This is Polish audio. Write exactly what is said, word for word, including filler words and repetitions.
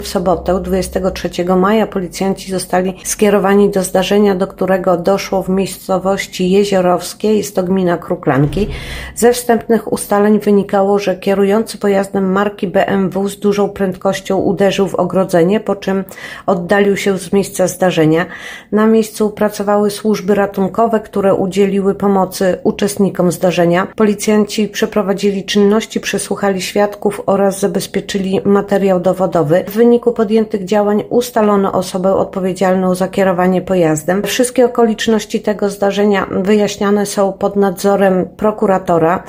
W sobotę, dwudziestego trzeciego maja, policjanci zostali skierowani do zdarzenia, do którego doszło w miejscowości Jeziorowskie, jest to gmina Kruklanki. Ze wstępnych ustaleń wynikało, że kierujący pojazdem marki B M W z dużą prędkością uderzył w ogrodzenie, po czym oddalił się z miejsca zdarzenia. Na miejscu pracowały służby ratunkowe, które udzieliły pomocy uczestnikom zdarzenia. Policjanci przeprowadzili czynności, przesłuchali świadków oraz zabezpieczyli materiał dowodowy. W wyniku podjętych działań ustalono osobę odpowiedzialną za kierowanie pojazdem. Wszystkie okoliczności tego zdarzenia wyjaśniane są pod nadzorem prokuratora.